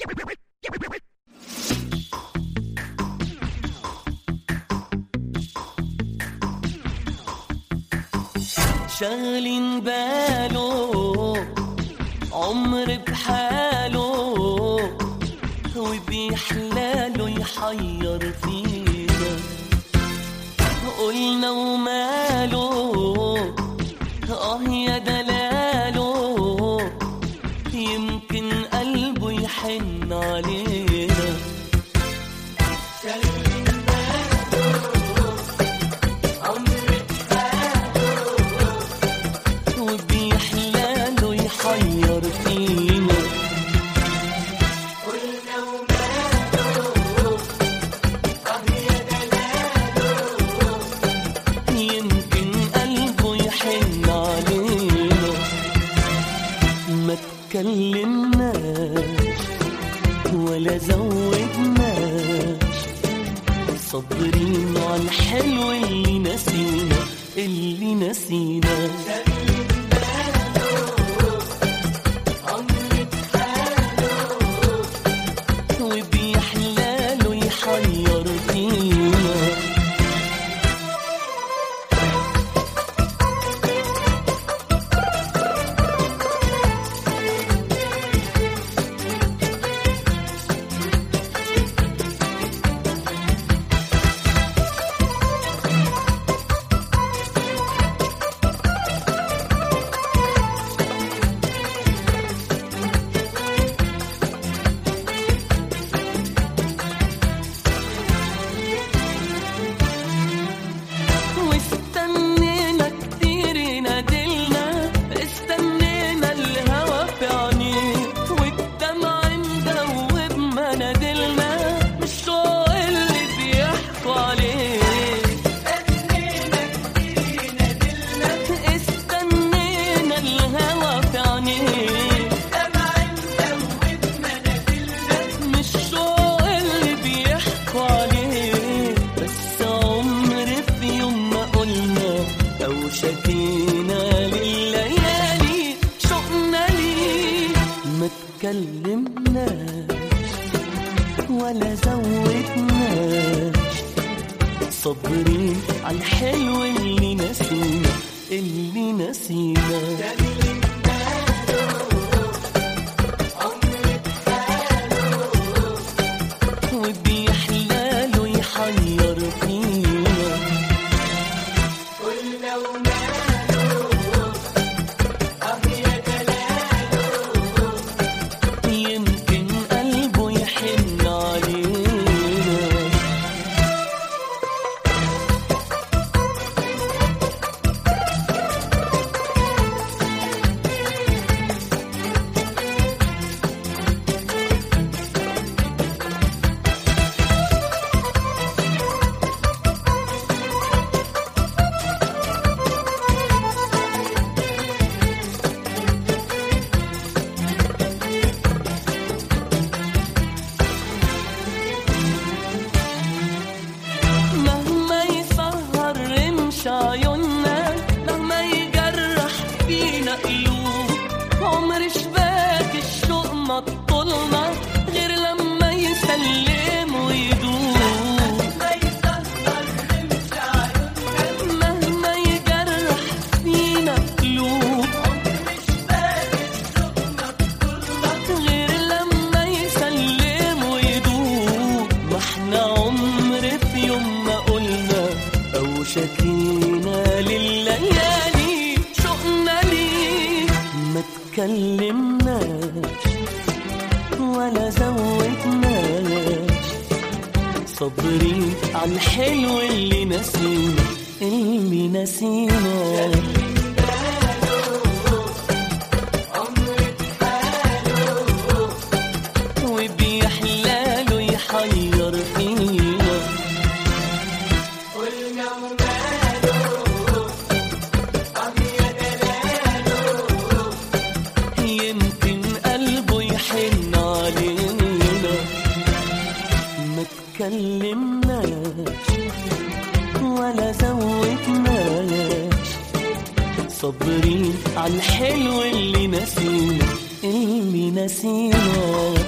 شاغلين باله عمر بحاله وبيحلاله يحير فينا، قلنا وماله يا دلاله يمكن قلبه يحن علينا. كلمناش ولا زودناش، صابرين على الحلو اللي نسينا اللي نسينا. وبيحلاله يحير فينا. كلمناش ولا زودناش، صابرين على الحلو اللي نسينا اللي نسينا. وبيحلاله يحير فينا. قلنا عيوننا مهما يجرح فينا قلوب، عمر شباك الشوق ما طولنا غير لما يسلم ويدوب. مهما يجرح فينا قلوب، عمر شباك الشوق ما طولنا غير لما يسلم ويدوب. ما احنا عمر في يوم ما قلنا أو شكينا لليالي شوقنا ليك. ما تكلمناش ولا زودناش، صابرين على الحلو اللي نسينا اللي نسينا. وبيحلاله يحير فينا. يمكن قلبه يحن علينا. ما تكلمناش ولا زودناش، صابرين على الحلو اللي نسينا اللي نسينا.